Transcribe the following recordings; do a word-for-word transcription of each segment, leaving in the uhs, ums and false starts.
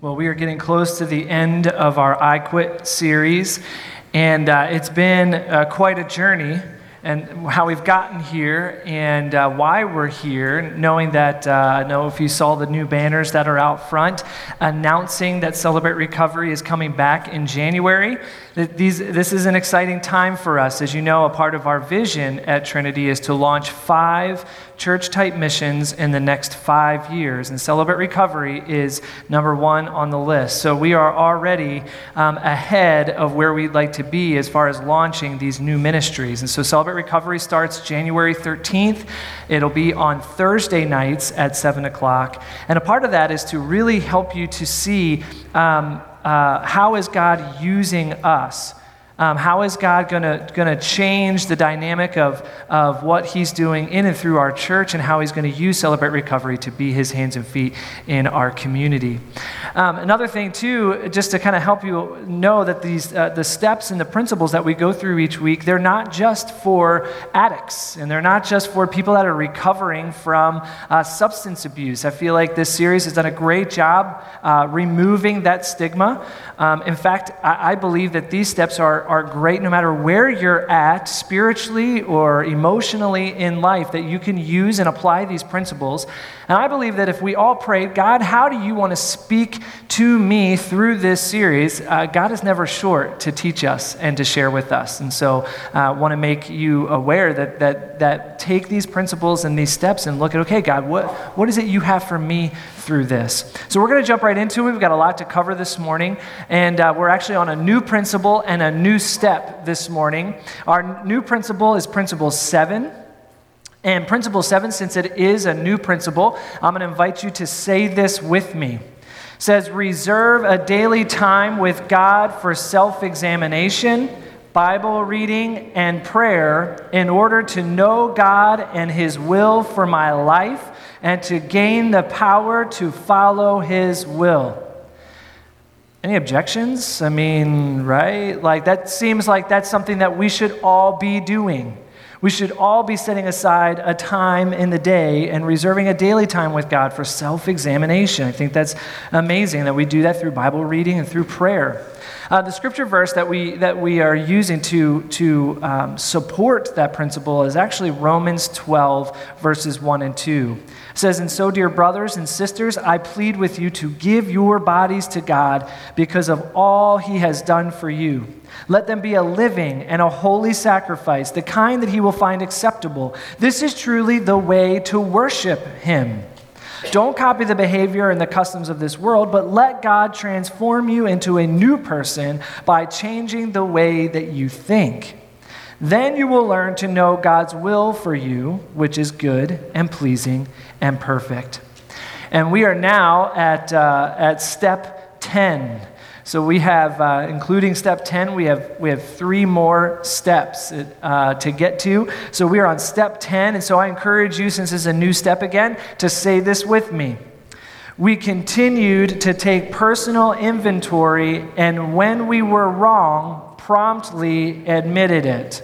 Well, we are getting close to the end of our I Quit series, and uh, it's been uh, quite a journey, and how we've gotten here and uh, why we're here, knowing that, uh, I know if you saw the new banners that are out front, announcing that Celebrate Recovery is coming back in January. These, this is an exciting time for us. As you know, a part of our vision at Trinity is to launch five church-type missions in the next five years, and Celebrate Recovery is number one on the list. So we are already um, ahead of where we'd like to be as far as launching these new ministries. And so Celebrate Recovery starts January thirteenth. It'll be on Thursday nights at seven o'clock. And a part of that is to really help you to see um, uh, how is God using us. Um, how is God going to going to change the dynamic of, of what he's doing in and through our church, and how he's going to use Celebrate Recovery to be his hands and feet in our community. Um, another thing, too, just to kind of help you know that these uh, the steps and the principles that we go through each week, they're not just for addicts, and they're not just for people that are recovering from uh, substance abuse. I feel like this series has done a great job uh, removing that stigma. Um, in fact, I, I believe that these steps are are great no matter where you're at spiritually or emotionally in life, that you can use and apply these principles. And I believe that if we all pray, God, how do you want to speak to me through this series? Uh, God is never short to teach us and to share with us. And so I uh, want to make you aware that that that take these principles and these steps and look at, okay, God, what what is it you have for me through this? So we're going to jump right into it. We've got a lot to cover this morning, and uh, we're actually on a new principle and a new step this morning. Our new principle is principle seven. And principle seven, since it is a new principle, I'm going to invite you to say this with me. It says, reserve a daily time with God for self-examination, Bible reading, and prayer in order to know God and his will for my life and to gain the power to follow his will. Any objections? I mean, right? Like, that seems like that's something that we should all be doing. We should all be setting aside a time in the day and reserving a daily time with God for self-examination. I think that's amazing that we do that through Bible reading and through prayer. Uh, the scripture verse that we that we are using to, to um, support that principle is actually Romans twelve, verses one and two. It says, and so, dear brothers and sisters, I plead with you to give your bodies to God because of all he has done for you. Let them be a living and a holy sacrifice, the kind that he will find acceptable. This is truly the way to worship him. Don't copy the behavior and the customs of this world, but let God transform you into a new person by changing the way that you think. Then you will learn to know God's will for you, which is good and pleasing and perfect. And we are now at uh, at step ten. So we have, uh, including step ten, we have we have three more steps uh, to get to. So we are on step ten, and so I encourage you, since this is a new step again, to say this with me. We continued to take personal inventory, and when we were wrong, promptly admitted it.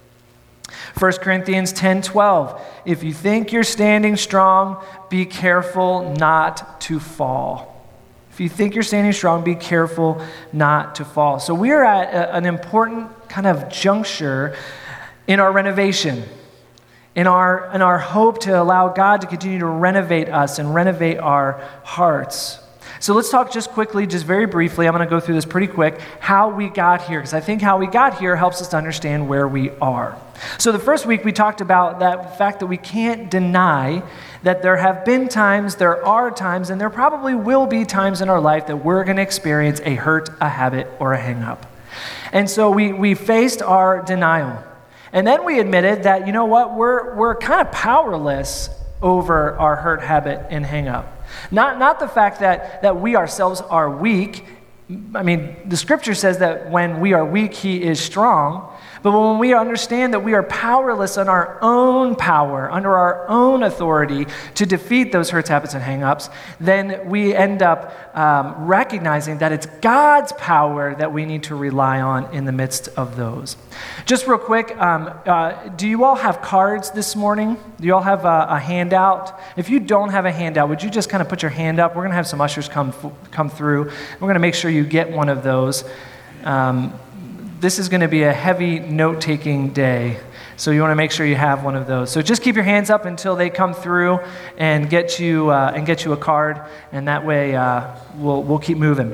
First Corinthians ten twelve, if you think you're standing strong, be careful not to fall. If you think you're standing strong, be careful not to fall. So we are at a, an important kind of juncture in our renovation, in our, in our hope to allow God to continue to renovate us and renovate our hearts. So let's talk just quickly, just very briefly, I'm going to go through this pretty quick, how we got here, because I think how we got here helps us to understand where we are. So the first week we talked about that fact that we can't deny that there have been times, there are times, and there probably will be times in our life that we're going to experience a hurt, a habit, or a hang-up. And so we, we faced our denial. And then we admitted that, you know what, we're, we're kind of powerless over our hurt, habit, and hang-up. Not, not the fact that, that we ourselves are weak. I mean, the scripture says that when we are weak, he is strong. But when we understand that we are powerless on our own power, under our own authority to defeat those hurts, habits, and hang-ups, then we end up um, recognizing that it's God's power that we need to rely on in the midst of those. Just real quick, um, uh, do you all have cards this morning? Do you all have a, a handout? If you don't have a handout, would you just kind of put your hand up? We're going to have some ushers come come through. We're going to make sure you get one of those. Um, This is going to be a heavy note-taking day, so you want to make sure you have one of those. So just keep your hands up until they come through and get you uh, and get you a card, and that way uh, we'll we'll keep moving.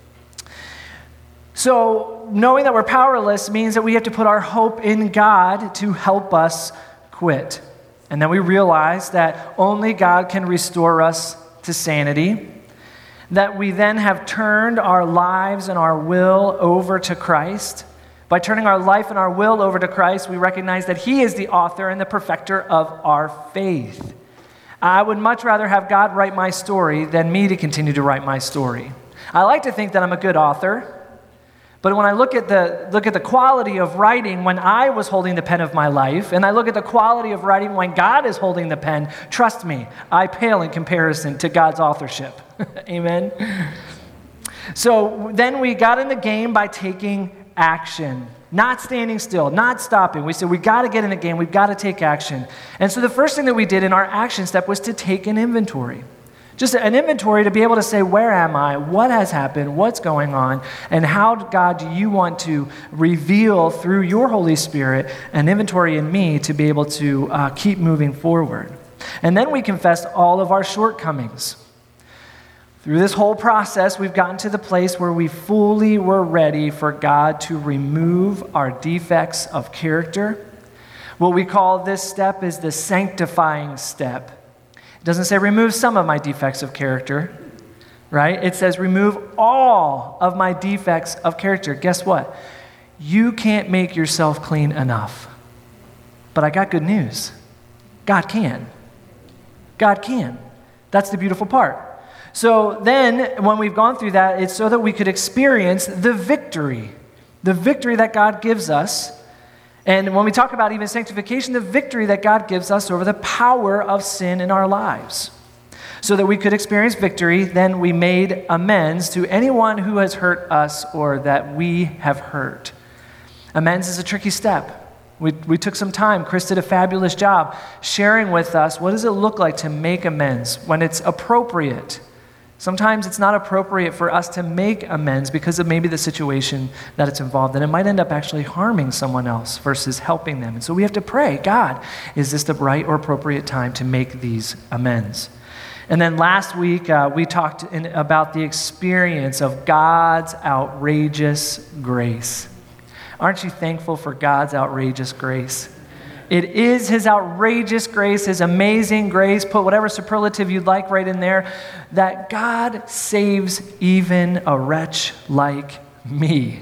So knowing that we're powerless means that we have to put our hope in God to help us quit, and then we realize that only God can restore us to sanity. That we then have turned our lives and our will over to Christ. By turning our life and our will over to Christ, we recognize that He is the author and the perfecter of our faith. I would much rather have God write my story than me to continue to write my story. I like to think that I'm a good author, but when I look at the look at the quality of writing when I was holding the pen of my life, and I look at the quality of writing when God is holding the pen, trust me, I pale in comparison to God's authorship. Amen? So then we got in the game by taking action, not standing still, not stopping. We said, we got to get in the game, we've got to take action. And so the first thing that we did in our action step was to take an inventory. Just an inventory to be able to say, where am I? What has happened? What's going on? And how, God, do you want to reveal through your Holy Spirit an inventory in me to be able to uh, keep moving forward? And then we confessed all of our shortcomings. Through this whole process, we've gotten to the place where we fully were ready for God to remove our defects of character. What we call this step is the sanctifying step. It doesn't say remove some of my defects of character, right? It says remove all of my defects of character. Guess what? You can't make yourself clean enough. But I got good news. God can. God can. That's the beautiful part. So then, when we've gone through that, it's so that we could experience the victory, the victory that God gives us. And when we talk about even sanctification, the victory that God gives us over the power of sin in our lives. So that we could experience victory, then we made amends to anyone who has hurt us or that we have hurt. Amends is a tricky step. We, we took some time. Chris did a fabulous job sharing with us what does it look like to make amends when it's appropriate. Sometimes it's not appropriate for us to make amends because of maybe the situation that it's involved in. It might end up actually harming someone else versus helping them. And so we have to pray, God, is this the right or appropriate time to make these amends? And then last week, uh, we talked in, about the experience of God's outrageous grace. Aren't you thankful for God's outrageous grace? It is His outrageous grace, His amazing grace, put whatever superlative you'd like right in there, that God saves even a wretch like me.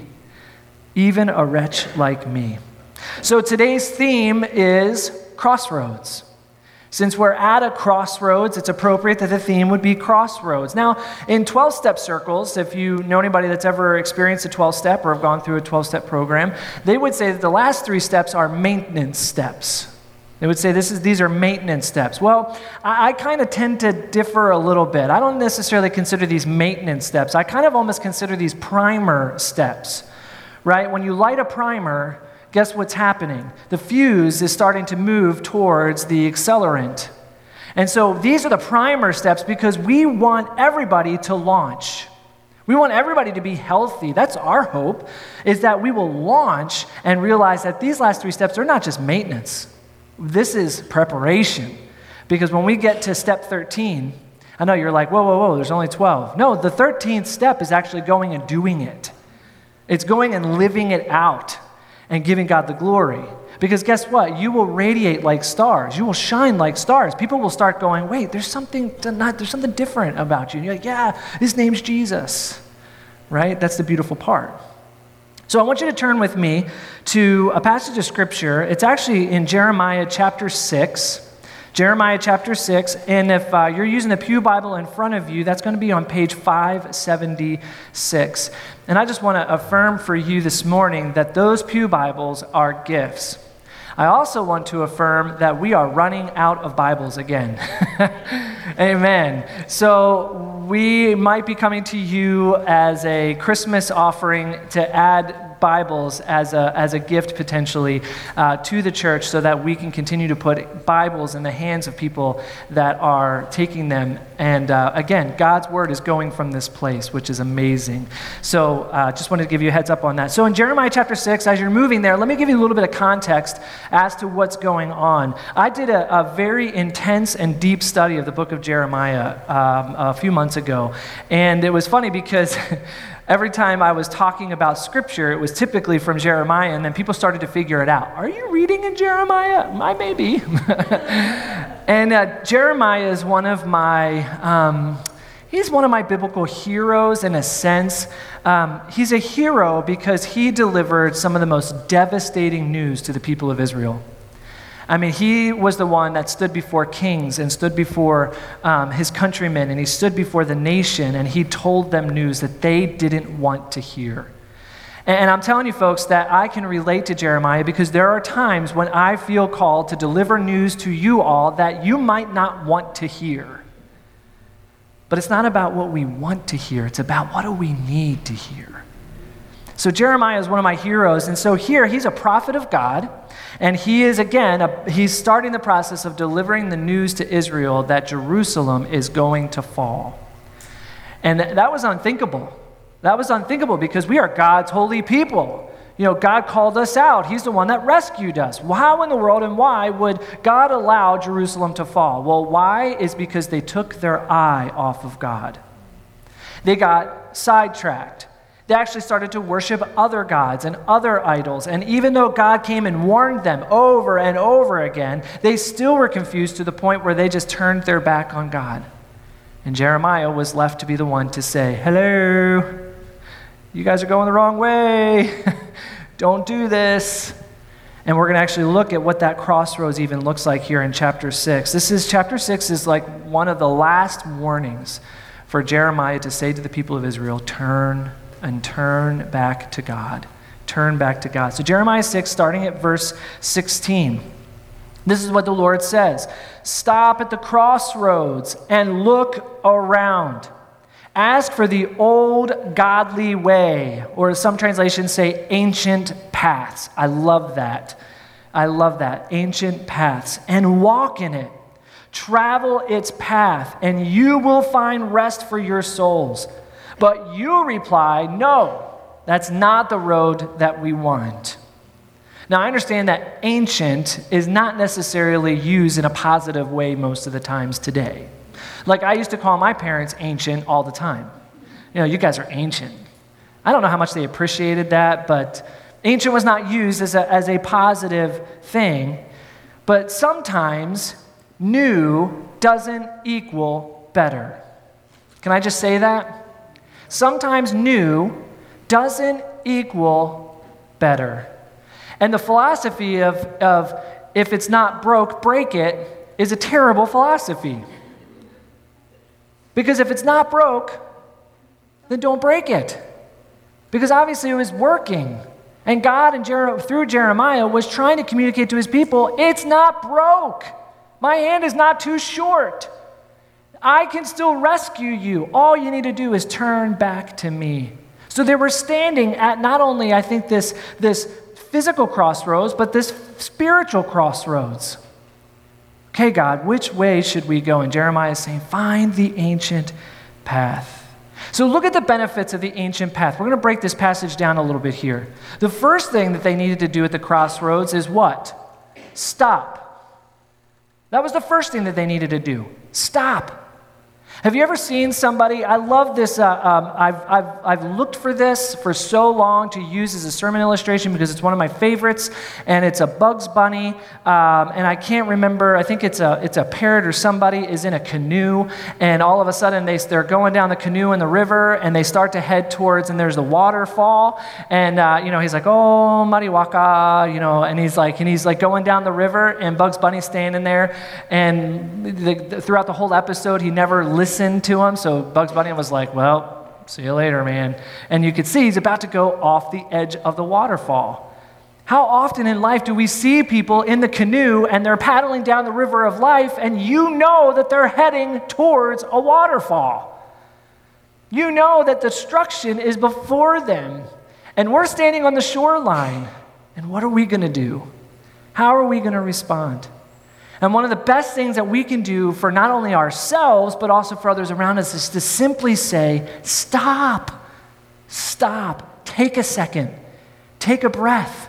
Even a wretch like me. So today's theme is crossroads. Since we're at a crossroads, it's appropriate that the theme would be crossroads. Now, in twelve-step circles, if you know anybody that's ever experienced a twelve-step or have gone through a twelve-step program, they would say that the last three steps are maintenance steps. They would say this is these are maintenance steps. Well, I, I kind of tend to differ a little bit. I don't necessarily consider these maintenance steps. I kind of almost consider these primer steps, right? When you light a primer, guess what's happening? The fuse is starting to move towards the accelerant. And so these are the primer steps because we want everybody to launch. We want everybody to be healthy. That's our hope, is that we will launch and realize that these last three steps are not just maintenance. This is preparation. Because when we get to step thirteen, I know you're like, whoa, whoa, whoa, there's only twelve. No, the thirteenth step is actually going and doing it. It's going and living it out and giving God the glory. Because guess what? You will radiate like stars. You will shine like stars. People will start going, wait, there's something not, there's something different about you. And you're like, yeah, his name's Jesus. Right? That's the beautiful part. So I want you to turn with me to a passage of Scripture. It's actually in Jeremiah chapter six. Jeremiah chapter six, and if uh, you're using the Pew Bible in front of you, that's going to be on page five seventy-six. And I just want to affirm for you this morning that those Pew Bibles are gifts. I also want to affirm that we are running out of Bibles again. Amen. So we might be coming to you as a Christmas offering to add Bibles as a as a gift potentially uh, to the church so that we can continue to put Bibles in the hands of people that are taking them. And uh, again, God's word is going from this place, which is amazing. So uh, just wanted to give you a heads up on that. So in Jeremiah chapter six, as you're moving there, let me give you a little bit of context as to what's going on. I did a, a very intense and deep study of the book of Jeremiah um, a few months ago. And it was funny because every time I was talking about scripture, it was typically from Jeremiah, and then people started to figure it out. Are you reading in Jeremiah? I may be. And uh, Jeremiah is one of my, um, he's one of my biblical heroes in a sense. Um, he's a hero because he delivered some of the most devastating news to the people of Israel. I mean, he was the one that stood before kings and stood before um, his countrymen, and he stood before the nation, and he told them news that they didn't want to hear. And, and I'm telling you, folks, that I can relate to Jeremiah because there are times when I feel called to deliver news to you all that you might not want to hear. But it's not about what we want to hear. It's about what do we need to hear. So Jeremiah is one of my heroes, and so here he's a prophet of God, and he is, again, a, he's starting the process of delivering the news to Israel that Jerusalem is going to fall. And th- that was unthinkable. That was unthinkable because we are God's holy people. You know, God called us out. He's the one that rescued us. How in the world and why would God allow Jerusalem to fall? Well, why is because they took their eye off of God. They got sidetracked. They actually started to worship other gods and other idols. And even though God came and warned them over and over again, they still were confused to the point where they just turned their back on God. And Jeremiah was left to be the one to say, hello, you guys are going the wrong way. Don't do this. And we're going to actually look at what that crossroads even looks like here in chapter six. This is, chapter six is like one of the last warnings for Jeremiah to say to the people of Israel, turn and turn back to God. Turn back to God. So Jeremiah six, starting at verse sixteen. This is what the Lord says. Stop at the crossroads and look around. Ask for the old godly way, or some translations say ancient paths. I love that. I love that. Ancient paths. And walk in it. Travel its path, and you will find rest for your souls. But you reply, no, that's not the road that we want. Now, I understand that ancient is not necessarily used in a positive way most of the times today. Like, I used to call my parents ancient all the time. You know, you guys are ancient. I don't know how much they appreciated that, but ancient was not used as a, as a positive thing. But sometimes new doesn't equal better. Can I just say that? Sometimes new doesn't equal better. And the philosophy of, of if it's not broke, break it is a terrible philosophy. Because if it's not broke, then don't break it. Because obviously it was working. And God, and Jer- through Jeremiah, was trying to communicate to his people, it's not broke. My hand is not too short. I can still rescue you. All you need to do is turn back to me. So they were standing at not only, I think, this, this physical crossroads, but this spiritual crossroads. Okay, God, which way should we go? And Jeremiah is saying, find the ancient path. So look at the benefits of the ancient path. We're going to break this passage down a little bit here. The first thing that they needed to do at the crossroads is what? Stop. That was the first thing that they needed to do. Stop. Have you ever seen somebody, I love this, uh, um, I've, I've, I've looked for this for so long to use as a sermon illustration because it's one of my favorites, and it's a Bugs Bunny, um, and I can't remember, I think it's a it's a parrot or somebody is in a canoe, and all of a sudden they, they're going down the canoe in the river, and they start to head towards, and there's the waterfall, and uh, you know, he's like, oh, Mariwaka, you know, and he's like, and he's like going down the river, and Bugs Bunny's standing there, and the, the, throughout the whole episode, he never listened to him, so Bugs Bunny was like, well, see you later, man. And you could see he's about to go off the edge of the waterfall. How often in life do we see people in the canoe and they're paddling down the river of life, and you know that they're heading towards a waterfall? You know that destruction is before them, and we're standing on the shoreline, and what are we going to do? How are we going to respond? And one of the best things that we can do for not only ourselves, but also for others around us is to simply say, stop, stop, take a second, take a breath,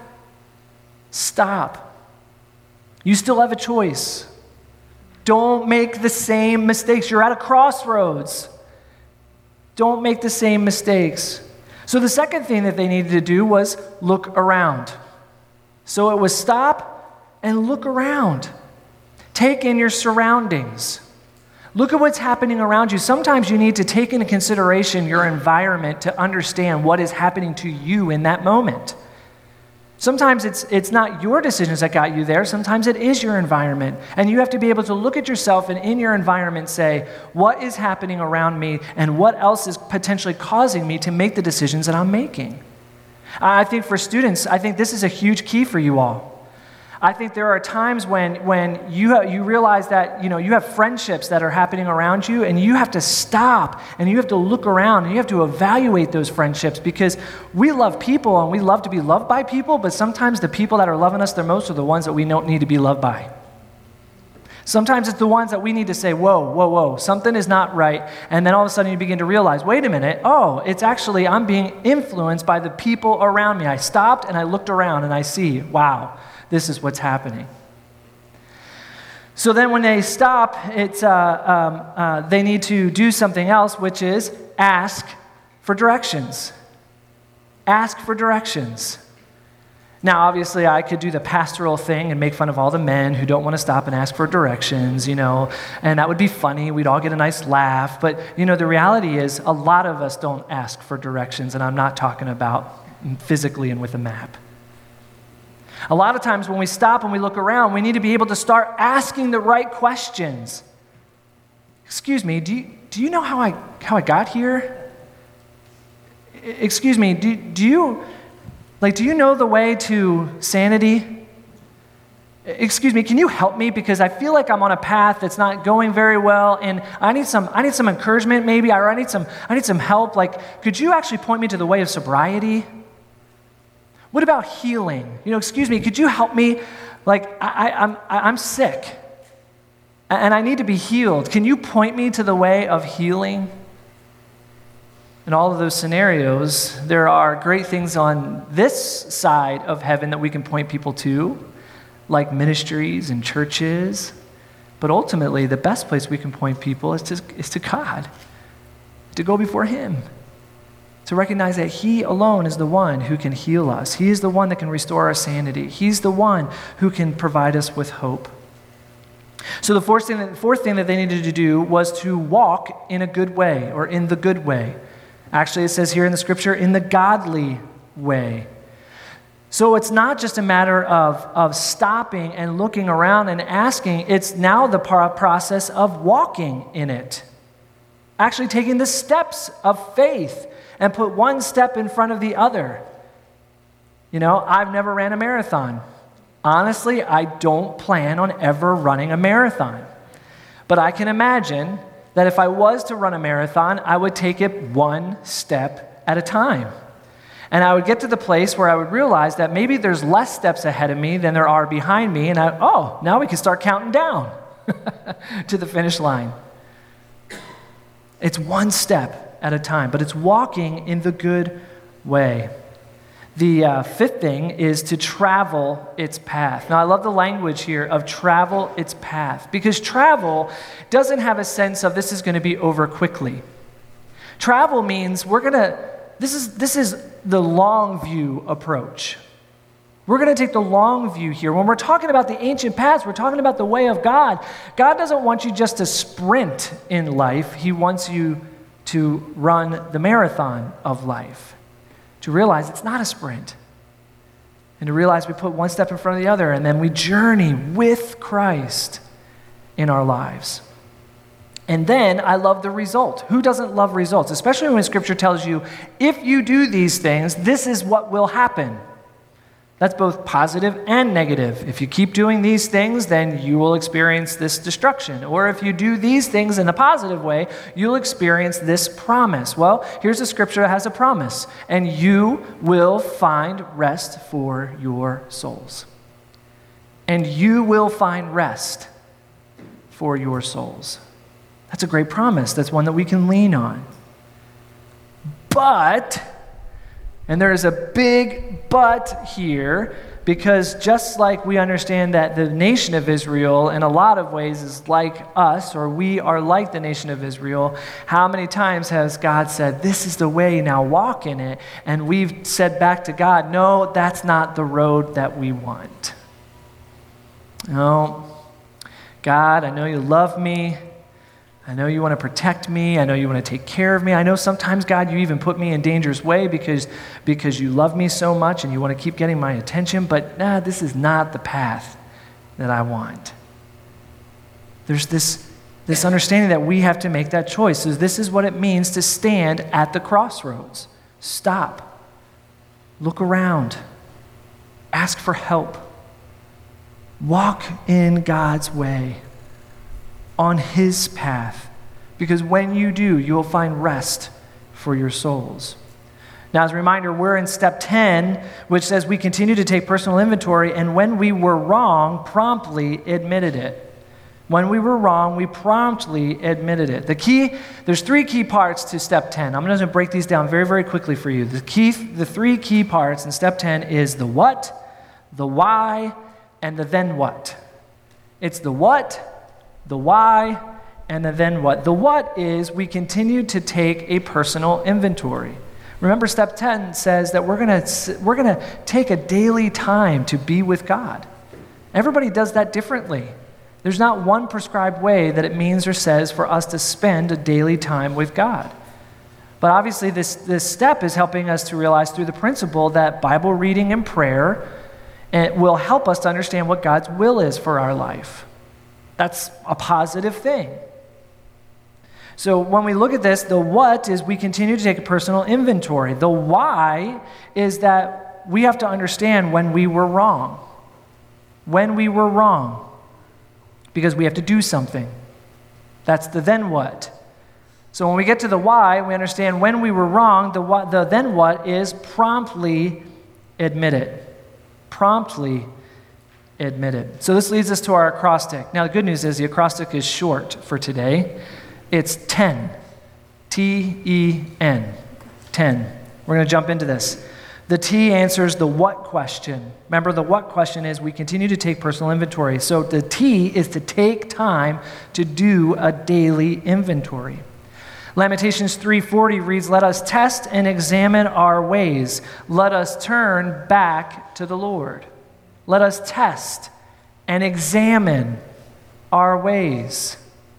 stop. You still have a choice. Don't make the same mistakes. You're at a crossroads. Don't make the same mistakes. So the second thing that they needed to do was look around. So it was stop and look around. Take in your surroundings. Look at what's happening around you. Sometimes you need to take into consideration your environment to understand what is happening to you in that moment. Sometimes it's it's not your decisions that got you there. Sometimes it is your environment. And you have to be able to look at yourself and in your environment say, what is happening around me and what else is potentially causing me to make the decisions that I'm making? I think for students, I think this is a huge key for you all. I think there are times when, when you, ha- you realize that, you know, you have friendships that are happening around you, and you have to stop and you have to look around and you have to evaluate those friendships, because we love people and we love to be loved by people, but sometimes the people that are loving us the most are the ones that we don't need to be loved by. Sometimes it's the ones that we need to say, whoa, whoa, whoa, something is not right. And then all of a sudden you begin to realize, wait a minute, oh, it's actually, I'm being influenced by the people around me. I stopped and I looked around and I see, wow, this is what's happening. So then when they stop, it's, uh, um, uh, they need to do something else, which is ask for directions. Ask for directions. Now, obviously, I could do the pastoral thing and make fun of all the men who don't want to stop and ask for directions, you know, and that would be funny. We'd all get a nice laugh. But, you know, the reality is a lot of us don't ask for directions, and I'm not talking about physically and with a map. A lot of times when we stop and we look around, we need to be able to start asking the right questions. Excuse me, do you, do you know how I how I got here? Excuse me, do, do you like do you know the way to sanity? Excuse me, can you help me, because I feel like I'm on a path that's not going very well, and I need some I need some encouragement maybe, or I need some I need some help. Like, could you actually point me to the way of sobriety? What about healing? You know, excuse me, could you help me? Like, I, I, I'm, I'm sick, and I need to be healed. Can you point me to the way of healing? In all of those scenarios, there are great things on this side of heaven that we can point people to, like ministries and churches. But ultimately, the best place we can point people is to, is to God, to go before Him. To recognize that He alone is the one who can heal us. He is the one that can restore our sanity. He's the one who can provide us with hope. So the fourth thing, the fourth thing that they needed to do was to walk in a good way, or in the good way. Actually, it says here in the scripture, in the godly way. So it's not just a matter of, of stopping and looking around and asking. It's now the process of walking in it. Actually taking the steps of faith and put one step in front of the other. You know, I've never ran a marathon. Honestly, I don't plan on ever running a marathon. But I can imagine that if I was to run a marathon, I would take it one step at a time. And I would get to the place where I would realize that maybe there's less steps ahead of me than there are behind me, and I, oh, now we can start counting down to the finish line. It's one step at a time, but it's walking in the good way. The uh, fifth thing is to travel its path. Now, I love the language here of travel its path, because travel doesn't have a sense of this is going to be over quickly. Travel means we're going to, this is, this is the long view approach. We're going to take the long view here. When we're talking about the ancient paths, we're talking about the way of God. God doesn't want you just to sprint in life. He wants you to run the marathon of life, to realize it's not a sprint, and to realize we put one step in front of the other, and then we journey with Christ in our lives. And then I love the result. Who doesn't love results? Especially when Scripture tells you, if you do these things, this is what will happen. That's both positive and negative. If you keep doing these things, then you will experience this destruction. Or if you do these things in a positive way, you'll experience this promise. Well, here's a scripture that has a promise. And you will find rest for your souls. And you will find rest for your souls. That's a great promise. That's one that we can lean on. But, and there is a big but here, because just like we understand that the nation of Israel in a lot of ways is like us, or we are like the nation of Israel, how many times has God said, this is the way, now walk in it? And we've said back to God, no, that's not the road that we want. No, God, I know you love me. I know you want to protect me. I know you want to take care of me. I know sometimes, God, you even put me in dangerous way because, because you love me so much and you want to keep getting my attention, but nah, this is not the path that I want. There's this, this understanding that we have to make that choice. So this is what it means to stand at the crossroads. Stop. Look around. Ask for help. Walk in God's way, on his path, because when you do, you will find rest for your souls. Now, as a reminder, we're in step ten, which says we continue to take personal inventory, and when we were wrong, promptly admitted it. When we were wrong, we promptly admitted it. The key, there's three key parts to step ten. I'm going to break these down very, very quickly for you. The key, the three key parts in step ten is the what, the why, and the then what. It's the what, the why, and the then what. The what is we continue to take a personal inventory. Remember, step ten says that we're going to we're going to take a daily time to be with God. Everybody does that differently. There's not one prescribed way that it means or says for us to spend a daily time with God. But obviously, this, this step is helping us to realize through the principle that Bible reading and prayer it will help us to understand what God's will is for our life. That's a positive thing. So when we look at this, the what is we continue to take a personal inventory. The why is that we have to understand when we were wrong. When we were wrong. Because we have to do something. That's the then what. So when we get to the why, we understand when we were wrong. The what, the then what is promptly admit it. Promptly admitted. So this leads us to our acrostic. Now the good news is the acrostic is short for today. It's ten. T E N. ten. We're going to jump into this. The T answers the what question. Remember, the what question is we continue to take personal inventory. So the T is to take time to do a daily inventory. Lamentations three forty reads, let us test and examine our ways. Let us turn back to the Lord. Let us test and examine our ways.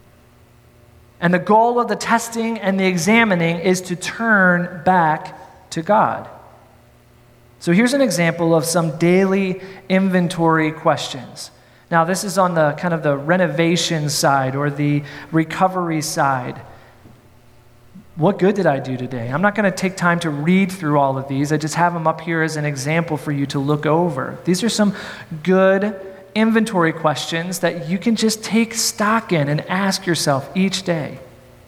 And the goal of the testing and the examining is to turn back to God. So here's an example of some daily inventory questions. Now, this is on the kind of the renovation side or the recovery side. What good did I do today? I'm not going to take time to read through all of these. I just have them up here as an example for you to look over. These are some good inventory questions that you can just take stock in and ask yourself each day.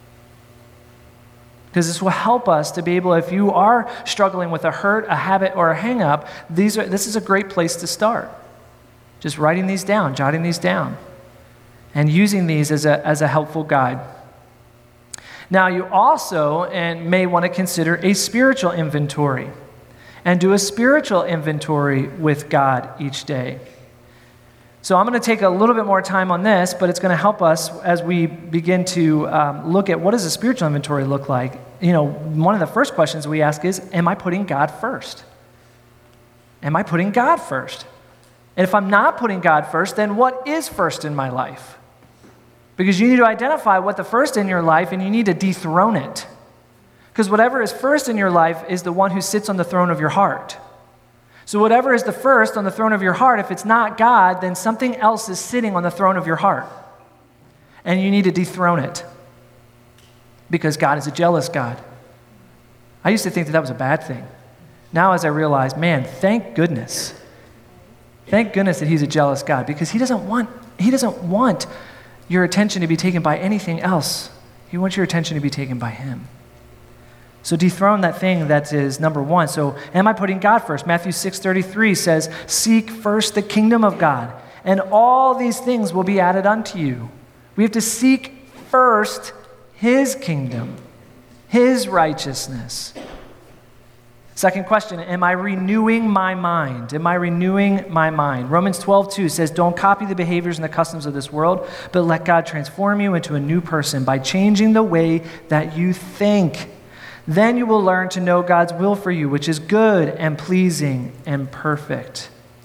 Because this will help us to be able, if you are struggling with a hurt, a habit, or a hang-up, these are, this is a great place to start. Just writing these down, jotting these down, and using these as a, as a helpful guide. Now, you also and may want to consider a spiritual inventory. and do a spiritual inventory with God each day. So I'm going to take a little bit more time on this, but it's going to help us as we begin to um, look at what does a spiritual inventory look like. You know, one of the first questions we ask is, am I putting God first? Am I putting God first? And if I'm not putting God first, then what is first in my life? Because you need to identify what the first in your life, and you need to dethrone it. Because whatever is first in your life is the one who sits on the throne of your heart. So whatever is the first on the throne of your heart, if it's not God, then something else is sitting on the throne of your heart. And you need to dethrone it. Because God is a jealous God. I used to think that that was a bad thing. Now as I realize, man, thank goodness. Thank goodness that he's a jealous God, because he doesn't want, he doesn't want your attention to be taken by anything else. He wants your attention to be taken by him. So dethrone that thing that is number one. So am I putting God first? Matthew six thirty-three says, seek first the kingdom of God, and all these things will be added unto you. We have to seek first his kingdom, his righteousness. Second question, am I renewing my mind? Am I renewing my mind? Romans twelve two says, don't copy the behaviors and the customs of this world, but let God transform you into a new person by changing the way that you think. Then you will learn to know God's will for you, which is good and pleasing and perfect.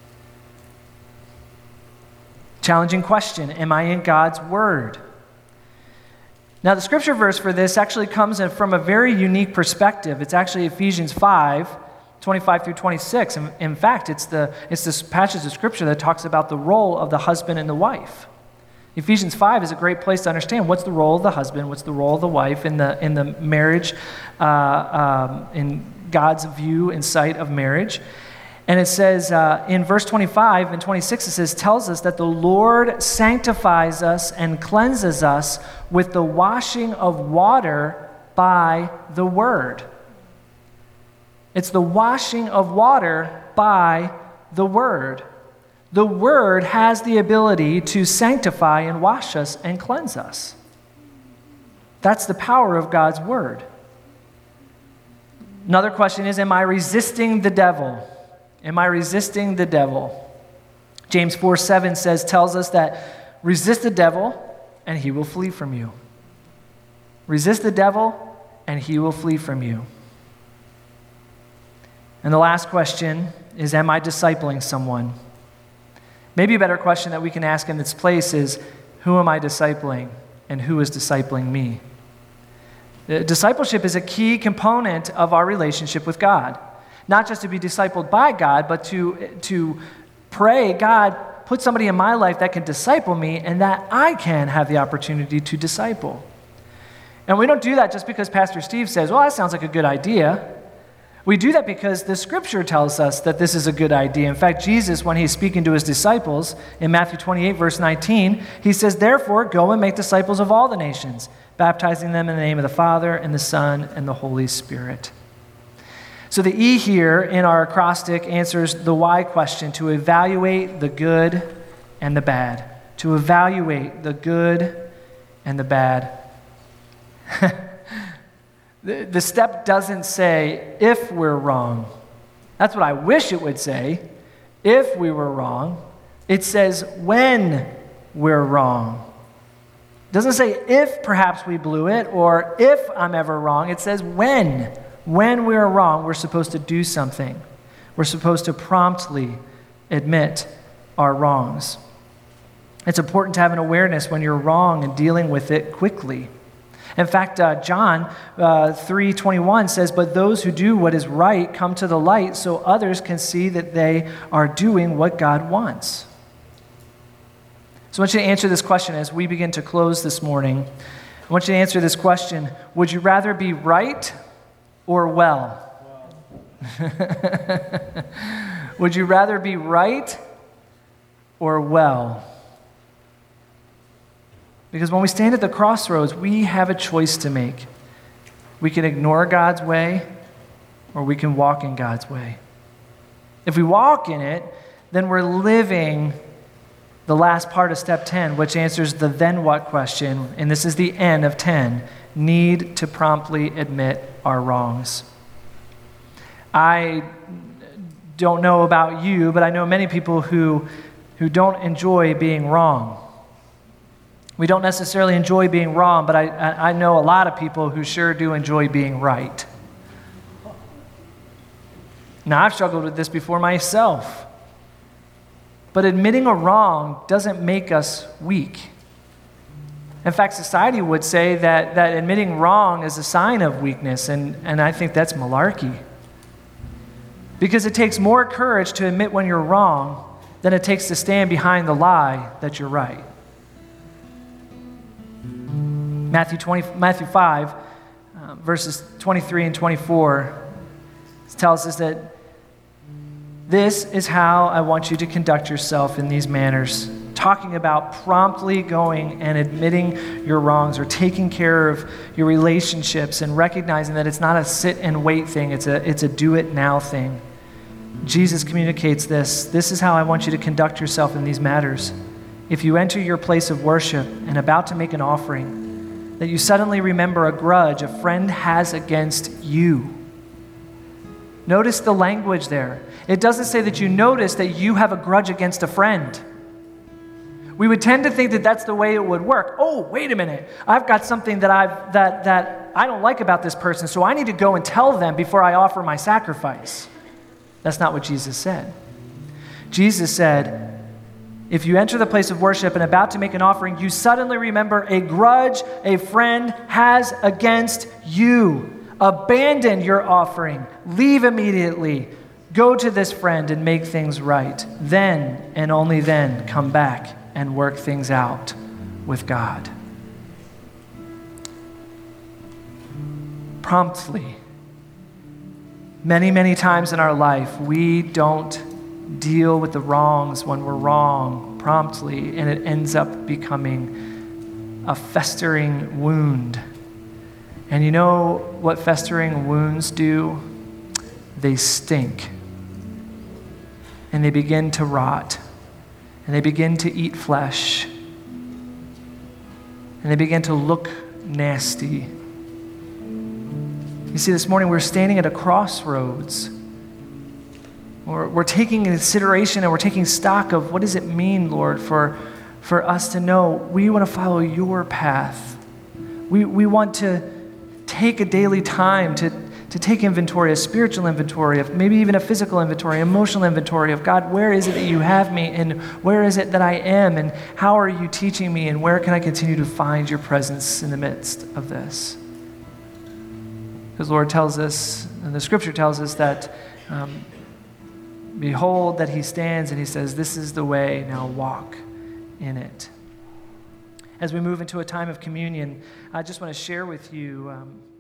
Challenging question, am I in God's word? Now, the scripture verse for this actually comes in from a very unique perspective. It's actually Ephesians five, twenty-five through twenty-six. In, in fact, it's, the, it's this passage of scripture that talks about the role of the husband and the wife. Ephesians five is a great place to understand what's the role of the husband, what's the role of the wife in the in the marriage, uh, um, in God's view and sight of marriage. And it says uh, in verse twenty-five and twenty-six, it says, tells us that the Lord sanctifies us and cleanses us with the washing of water by the word. It's the washing of water by the word. The word has the ability to sanctify and wash us and cleanse us. That's the power of God's word. Another question is, am I resisting the devil? Am I resisting the devil? James four seven says, tells us that resist the devil and he will flee from you. Resist the devil and he will flee from you. And the last question is, am I discipling someone? Maybe a better question that we can ask in this place is, who am I discipling and who is discipling me? Discipleship is a key component of our relationship with God. Not just to be discipled by God, but to, to pray, God, put somebody in my life that can disciple me and that I can have the opportunity to disciple. And we don't do that just because Pastor Steve says, well, that sounds like a good idea. We do that because the scripture tells us that this is a good idea. In fact, Jesus, when he's speaking to his disciples in Matthew twenty-eight, verse nineteen, he says, therefore, go and make disciples of all the nations, baptizing them in the name of the Father and the Son and the Holy Spirit. So the E here in our acrostic answers the why question, to evaluate the good and the bad. To evaluate the good and the bad. the, the step doesn't say if we're wrong. That's what I wish it would say, if we were wrong. It says when we're wrong. It doesn't say if perhaps we blew it or if I'm ever wrong. It says when. When we're wrong, we're supposed to do something. We're supposed to promptly admit our wrongs. It's important to have an awareness when you're wrong and dealing with it quickly. In fact, uh, John uh, three twenty-one says, but those who do what is right come to the light so others can see that they are doing what God wants. So I want you to answer this question as we begin to close this morning. I want you to answer this question. Would you rather be right or well? Would you rather be right or well? Because when we stand at the crossroads, we have a choice to make. We can ignore God's way or we can walk in God's way. If we walk in it, then we're living the last part of step ten, which answers the then what question, and this is the end of ten. Need to promptly admit our wrongs. I don't know about you, but I know many people who, who don't enjoy being wrong. We don't necessarily enjoy being wrong, but I, I know a lot of people who sure do enjoy being right. Now, I've struggled with this before myself. But admitting a wrong doesn't make us weak. In fact, society would say that, that admitting wrong is a sign of weakness, and, and I think that's malarkey. Because it takes more courage to admit when you're wrong than it takes to stand behind the lie that you're right. Matthew twenty, Matthew five, uh, verses twenty-three and twenty-four tells us that this is how I want you to conduct yourself in these manners, talking about promptly going and admitting your wrongs or taking care of your relationships and recognizing that it's not a sit and wait thing, it's a, it's a do it now thing. Jesus communicates this. This is how I want you to conduct yourself in these matters. If you enter your place of worship and about to make an offering, that you suddenly remember a grudge a friend has against you. Notice the language there. It doesn't say that you notice that you have a grudge against a friend. We would tend to think that that's the way it would work. Oh, wait a minute. I've got something that I've that that I don't like about this person, so I need to go and tell them before I offer my sacrifice. That's not what Jesus said. Jesus said, if you enter the place of worship and about to make an offering, you suddenly remember a grudge a friend has against you. Abandon your offering. Leave immediately. Go to this friend and make things right. Then, and only then, come back and work things out with God. Promptly. Many, many times in our life, we don't deal with the wrongs when we're wrong promptly, and it ends up becoming a festering wound. And you know what festering wounds do? They stink. And they begin to rot. And they begin to eat flesh. And they begin to look nasty. You see, this morning we're standing at a crossroads. We're, we're taking consideration and we're taking stock of what does it mean, Lord, for, for us to know we want to follow your path. We, we want to take a daily time to, to take inventory, a spiritual inventory, of maybe even a physical inventory, emotional inventory of God, where is it that you have me and where is it that I am and how are you teaching me and where can I continue to find your presence in the midst of this? Because the Lord tells us, and the scripture tells us that um, behold that he stands and he says, this is the way, now walk in it. As we move into a time of communion, I just want to share with you um,